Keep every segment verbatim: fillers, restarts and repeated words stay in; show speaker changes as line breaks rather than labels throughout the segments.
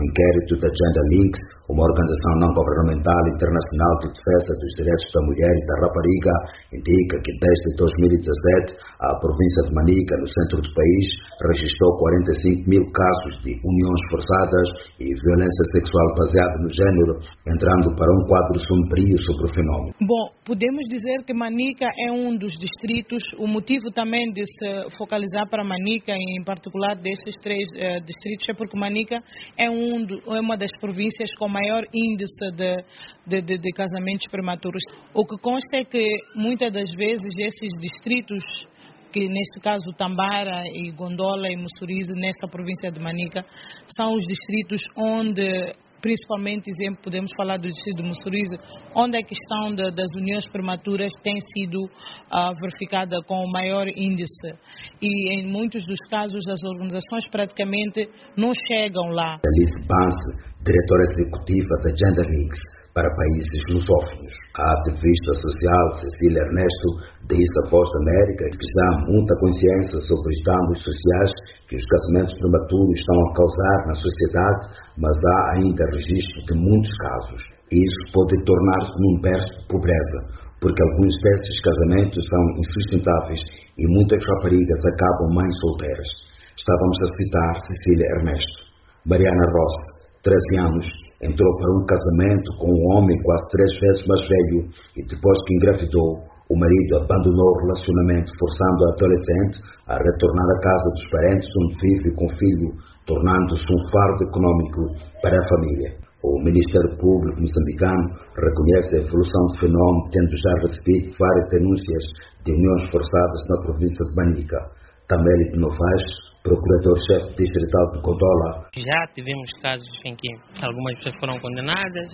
inquérito da Gender Links, uma organização não governamental internacional de defesa dos direitos da mulher e da rapariga, indica que desde dois mil e dezassete a província de Manica, no centro do país, registrou quarenta e cinco mil casos de uniões forçadas e violência sexual baseada no género, entrando para um quadro sombrio sobre o fenômeno.
Bom, podemos dizer que Manica é um dos distritos. O motivo também de se focalizar para Manica, em particular destes três uh, distritos, é porque Manica é, um do, é uma das províncias com maior índice de, de, de, de casamentos prematuros. O que consta é que muitas das vezes esses distritos, que neste caso Tambara e Gondola e Mussurize, nesta província de Manica, são os distritos onde, principalmente, exemplo, podemos falar do distrito de Mussurize, onde a questão de, das uniões prematuras tem sido uh, verificada com o maior índice. E em muitos dos casos as organizações praticamente não chegam lá.
Alice Bance, diretora executiva da Gender Links para países lusófonos. A ativista social Cecília Ernesto diz à Voz da América que já há muita consciência sobre os danos sociais que os casamentos prematuros estão a causar na sociedade, mas há ainda registro de muitos casos. Isso pode tornar-se num berço de pobreza, porque alguns desses casamentos são insustentáveis e muitas raparigas acabam mães solteiras. Estávamos a citar Cecília Ernesto. Mariana Rossi, treze anos, entrou para um casamento com um homem quase três vezes mais velho e depois que engravidou, o marido abandonou o relacionamento, forçando a adolescente a retornar à casa dos parentes onde vive com o filho, tornando-se um fardo econômico para a família. O Ministério Público moçambicano reconhece a evolução do fenômeno, tendo já recebido várias denúncias de uniões forçadas na província de Manica. Tameli de Novaes, procurador-chefe distrital de Gondola.
Já tivemos casos em que algumas pessoas foram condenadas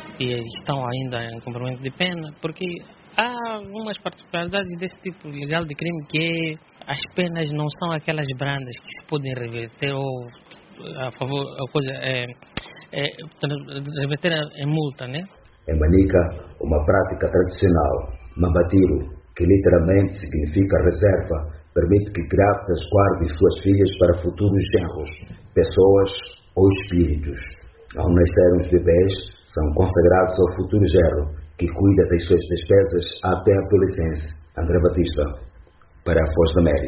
e estão ainda em cumprimento de pena, porque há algumas particularidades desse tipo legal de crime que as penas não são aquelas brandas que se podem reverter ou a favor, a coisa é, é reverter em multa, né?
Em Manica, uma prática tradicional, Mambatiro, que literalmente significa reserva, permite que grávidas guardem suas filhas para futuros genros, pessoas ou espíritos. Ao nascerem os bebês, são consagrados ao futuro genro, que cuida das suas despesas até a adolescência. André Batista, para a Voz da América.